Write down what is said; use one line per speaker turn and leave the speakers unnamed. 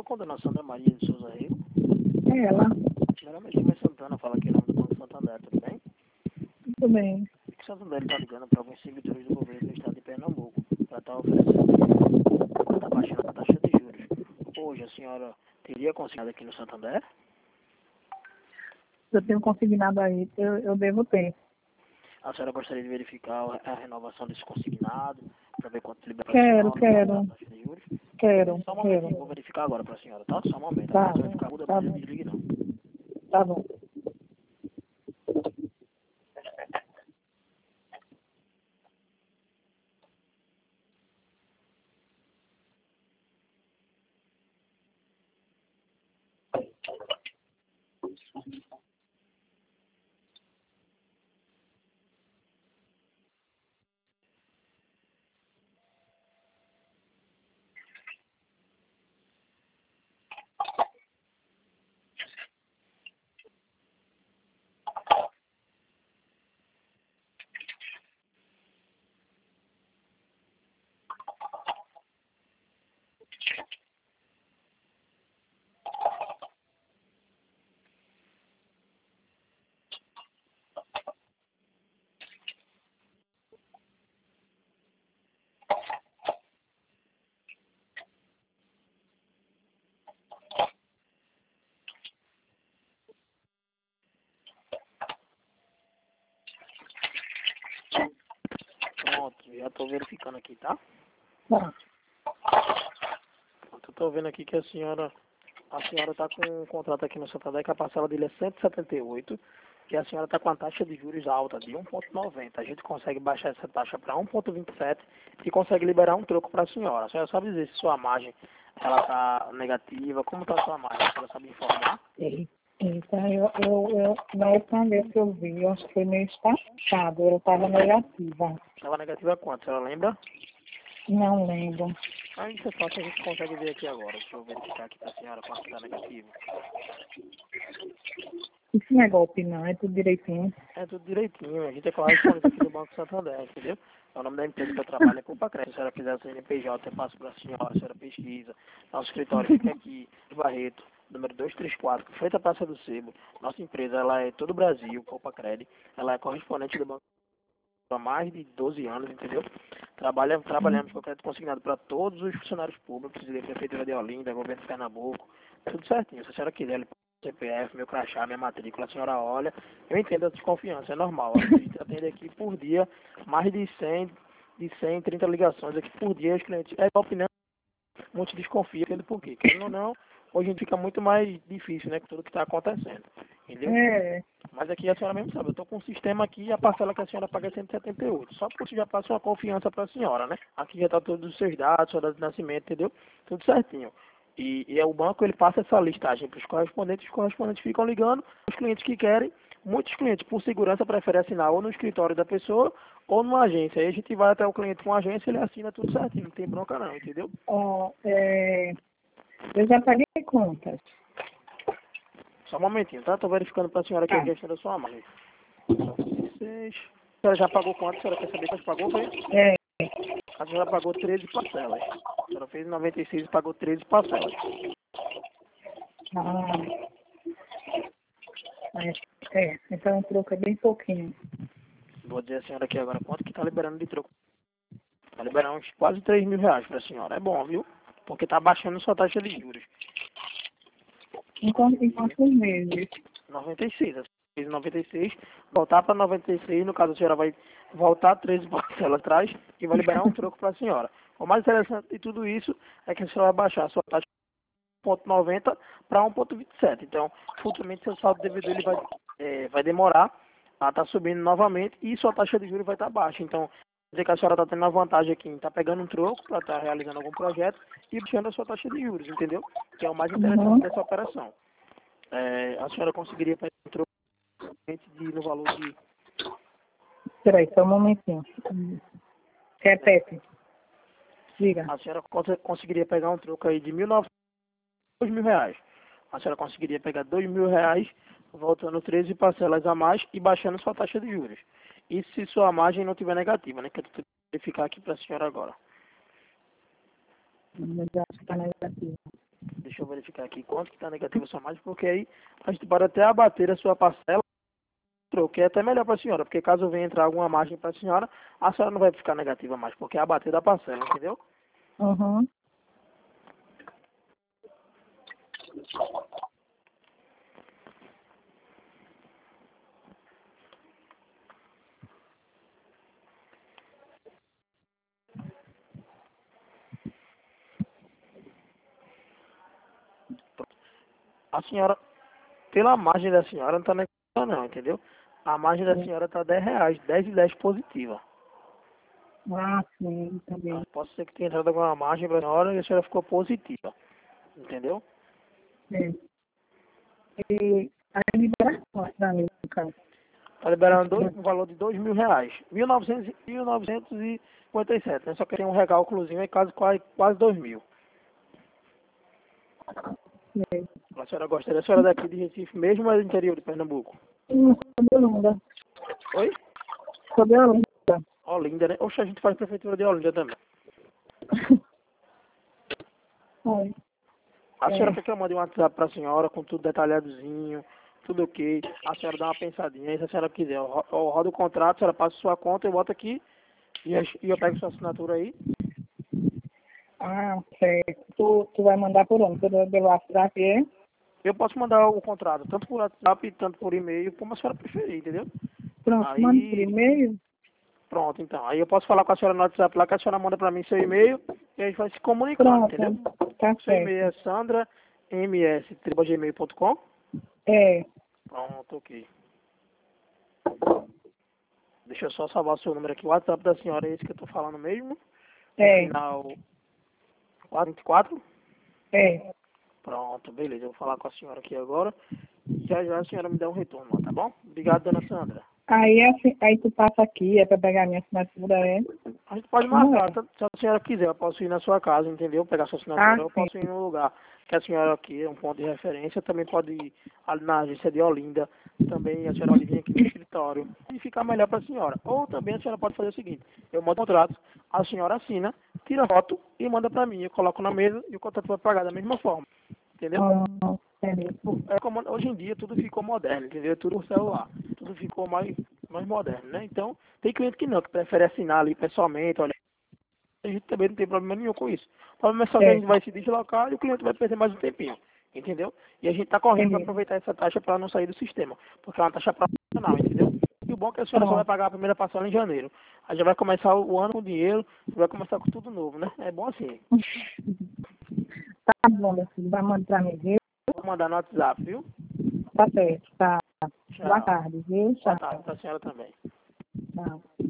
falo com a dona Sandra Maria de Souza Rio.
É ela.
Meu nome é Gilmer Santana, fala aqui em nome do Banco Santander, tudo bem?
Tudo bem.
O Santander está ligando para alguns servidores do governo do estado de Pernambuco para estar oferecendo, está baixando a taxa de juros. Hoje a senhora teria consignado aqui no Santander?
Eu tenho consignado aí, eu devo ter.
A senhora gostaria de verificar a renovação desse consignado, para ver quanto libera
Quero.
a taxa de juros?
Quero.
Só um momentinho, vou verificar agora para a senhora, tá? Só um momento, a
Tá,
conta vai ficar muda,
tá
mas não
bom.
desligue não.
Tá bom.
Pronto, já estou verificando aqui, tá?
Tá.
Eu estou vendo aqui que a senhora está com um contrato aqui no Santander que a parcela dele é 178 e a senhora está com a taxa de juros alta de 1,90. A gente consegue baixar essa taxa para 1,27 e consegue liberar um troco para a senhora. A senhora sabe dizer se sua margem ela está negativa, como está a sua margem? A senhora sabe informar?
Eita, na última vez que eu vi, eu acho que foi mês passado, eu estava negativa.
Estava negativa quanto? A senhora lembra?
Não lembro.
Aí isso é fácil, a gente consegue ver aqui agora. Deixa eu verificar aqui para a senhora quanto está negativo.
Isso não é golpe não, é tudo direitinho.
É tudo direitinho, a gente é correspondente aqui do Banco Santander, entendeu? É o nome da empresa que eu trabalho, é Poupa Crédito. Se a senhora quiser CNPJ, eu passo para a senhora, a senhora pesquisa. Nosso escritório fica aqui, em Barreto, número 234, frente à Praça do Sebo. Nossa empresa, ela é todo o Brasil, Poupa Crédito. Ela é correspondente do Banco há mais de 12 anos, entendeu? Trabalhamos com crédito consignado para todos os funcionários públicos, da Prefeitura de Olinda, Governo de Pernambuco, tudo certinho. Se a senhora quiser, ele CPF, meu crachá, minha matrícula, a senhora olha. Eu entendo a desconfiança, é normal. A gente atende aqui por dia mais de 130 ligações aqui por dia. Os clientes, é a opinião, muitos desconfiam, entendo por quê. Querendo ou não, hoje em dia fica muito mais difícil, né, com tudo que está acontecendo. Entendeu?
É,
Mas aqui a senhora mesmo sabe, eu estou com um sistema aqui e a parcela que a senhora paga é 178. Só por isso já passa uma confiança para a senhora, né? Aqui já está todos os seus dados, sua data de nascimento, entendeu? Tudo certinho. E é o banco, ele passa essa listagem para os correspondentes ficam ligando, os clientes que querem, muitos clientes, por segurança, preferem assinar ou no escritório da pessoa ou numa agência. Aí a gente vai até o cliente com a agência, ele assina tudo certinho, não tem bronca não, entendeu?
ó, eu já paguei contas.
Só um momentinho, tá? Tô verificando para a senhora aqui a
Tá.
questão da sua mãe. 96. A senhora já pagou quanto? A senhora quer saber quanto pagou, foi?
É,
A senhora pagou 13 parcelas. A senhora fez 96 e pagou 13 parcelas.
ah, então o troco é bem pouquinho.
Vou dizer a senhora aqui agora quanto que tá liberando de troco. Tá liberando uns quase 3 mil reais pra senhora. É bom, viu? Porque tá baixando sua taxa de juros.
Em quantos meses?
96. A senhora fez 96, voltar para 96, no caso a senhora vai voltar 13 parcelas atrás e vai liberar um troco pra senhora. O mais interessante de tudo isso é que a senhora vai baixar a sua taxa de 1,90 para 1,27. Então, futuramente seu saldo devido ele vai demorar a estar subindo novamente e sua taxa de juros vai estar baixa. Então, quer dizer que a senhora está tendo a vantagem aqui em estar pegando um troco para estar realizando algum projeto e baixando a sua taxa de juros, entendeu? Que é o mais interessante
Uhum.
dessa operação. A senhora conseguiria pegar um troco no valor de...
Peraí, só um momentinho. Repete. Diga.
A senhora conseguiria pegar um troco aí de 1.900, 2 mil reais. A senhora conseguiria pegar 2 mil reais, voltando 13 parcelas a mais e baixando sua taxa de juros. Isso se sua margem não tiver negativa, né? Que eu vou verificar aqui para a senhora agora.
Eu já acho que tá negativo.
Deixa eu verificar aqui quanto que está negativa a sua margem, porque aí a gente pode até abater a sua parcela, que é até melhor para a senhora, porque caso venha entrar alguma margem para a senhora não vai ficar negativa mais, porque é abater da parcela, entendeu?
Uhum.
A senhora, pela margem da senhora, não está negativa não, entendeu? A margem da senhora está R$10, 10 e 10 positiva.
Ah, sim, também.
Então, pode ser que tenha entrado alguma margem para a senhora e a senhora ficou positiva, entendeu?
É. E a liberação para mim, no caso.
Está liberando um valor de R$2.000, 1.957, né? Só que tem um recálculozinho aí, quase 2.000.
É.
A senhora gostaria, a senhora daqui de Recife mesmo ou é do interior de Pernambuco?
Sobre Olinda.
Oi?
Sobre Olinda.
Olinda, né? Oxe, a gente faz prefeitura de Olinda também.
Oi.
A senhora quer que eu mande um WhatsApp para a senhora com tudo detalhadozinho, tudo ok. A senhora dá uma pensadinha, e se a senhora quiser, eu rodo o contrato, a senhora passa sua conta, eu boto aqui e eu pego sua assinatura aí.
Ah, certo. Tu vai mandar por onde? Pelo WhatsApp, é?
Eu posso mandar o contrato, tanto por WhatsApp, tanto por e-mail, como a senhora preferir, entendeu?
Pronto, manda por
Aí,
e-mail?
pronto, então. Aí eu posso falar com a senhora no WhatsApp lá, que a senhora manda para mim seu e-mail, e a gente vai se comunicando,
Pronto,
entendeu?
tá
Seu e-mail é
certo.
sandrams@gmail.com.
É,
Pronto, ok. Deixa eu só salvar o seu número aqui. O WhatsApp da senhora é esse que eu tô falando mesmo. No
é,
final 424.
é.
Pronto, beleza. Eu vou falar com a senhora aqui agora. Já já a senhora me dá um retorno, tá bom? Obrigado, dona Sandra.
Aí, assim, aí tu passa aqui, é pra pegar minha assinatura, é?
A gente pode
Como é?
marcar, se a senhora quiser, eu posso ir na sua casa, entendeu? Pegar sua
Ah,
assinatura, eu
sim.
posso ir no lugar que a senhora aqui é um ponto de referência, também pode ir ali na agência de Olinda, também a senhora pode vir aqui no escritório e ficar melhor para a senhora. Ou também a senhora pode fazer o seguinte, eu mando o contrato, a senhora assina, tira foto e manda para mim, eu coloco na mesa e o contrato vai pagar da mesma forma, entendeu?
Ah, entendi.
É como, hoje em dia tudo ficou moderno, entendeu? Tudo por celular, tudo ficou mais moderno, né? Então, tem cliente que não, que prefere assinar ali pessoalmente, olha, a gente também não tem problema nenhum com isso. O problema é só que a
É,
gente vai se deslocar e o cliente vai perder mais um tempinho, entendeu? E a gente está correndo para
entendi.
aproveitar essa taxa para não sair do sistema, porque é uma taxa profissional, entendeu? E o bom é que a senhora só vai
Pronto.
pagar a primeira parcela em janeiro. Aí já vai começar o ano com dinheiro, vai começar com tudo novo, né? É bom assim.
Tá bom, meu filho. Vai mandar pra mim, viu?
Vou mandar no WhatsApp, viu?
Tá certo, tá. Boa
Tchau.
tarde, viu?
Boa
Tchau.
tarde para a senhora também.
Tchau.